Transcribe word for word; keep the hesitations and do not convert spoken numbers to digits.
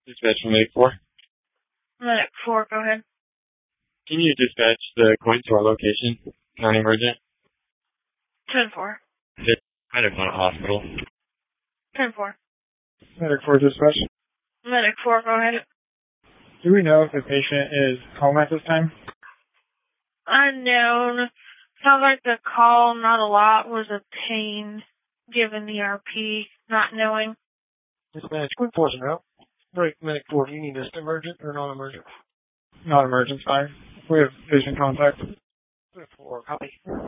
Dispatch from Medic four. Medic four, go ahead. Can you dispatch the coin to our location? Non-emergent. ten four. Medic one hospital. ten four. Medic four dispatch. Medic four, go ahead. Do we know if the patient is home at this time? Unknown. Sounds like the call, not a lot, was obtained given the R P, not knowing. Dispatch, quick force and route. Break Medic four, do you need this emergent or non-emergent? Non-emergent, fine. We have patient contact. four, copy.